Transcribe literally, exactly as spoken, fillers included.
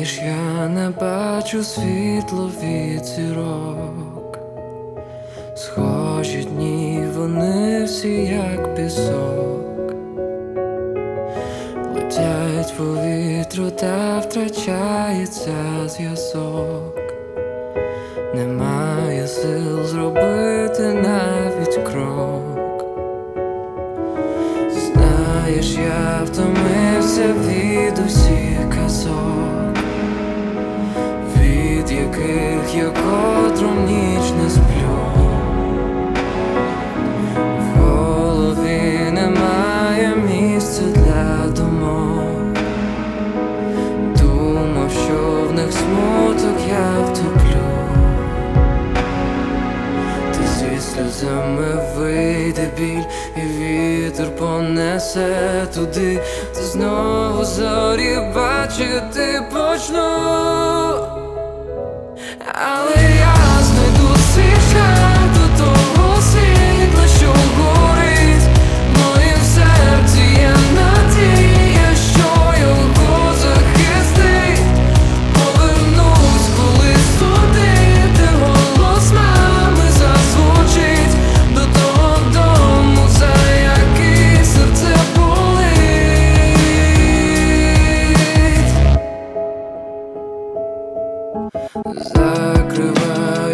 Знаєш, я не бачу світло від зірок. Схожі дні, вони всі як пісок. Летять по вітру, та втрачається зв'язок. Немає сил зробити навіть крок. Знаєш, я втомився від усіх казок, від яких я котру ніч не сплю. В голові немає місця для думок. Думав, що в них смуток я втоплю. Та зі сльозами вийде біль, і вітер понесе туди, та знову зорі бачити почну. Але я знайду свій шлях до того світла, що горить в моїм серці. Є надія, що його захистить. Повернусь колись туди, де голос мами зазвучить, до того дому, за який серце болить. Закриваю